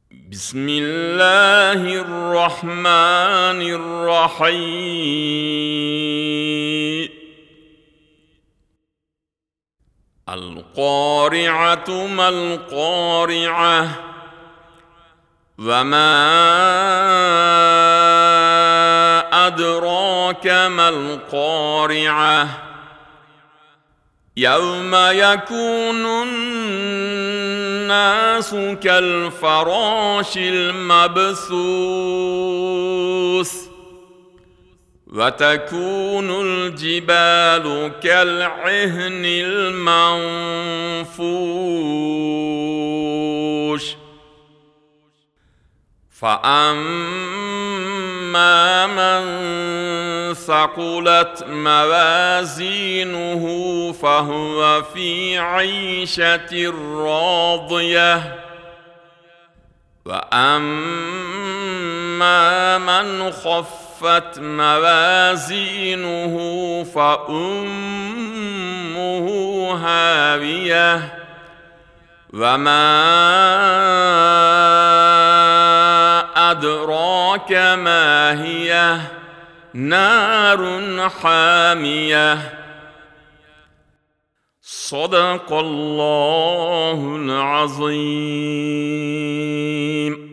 بسم الله الرحمن الرحيم القارعة ما القارعة وما أدراك ما القارعة يوم يكون الناس كالفراش المبثوث وتكون الجبال كالعهن المنفوش فأما من ثقلت موازينه فهو في عيشة راضية وأما من خفت موازينه فأمه هاوية وما أدراك ما هي نار حامية صدق الله العظيم.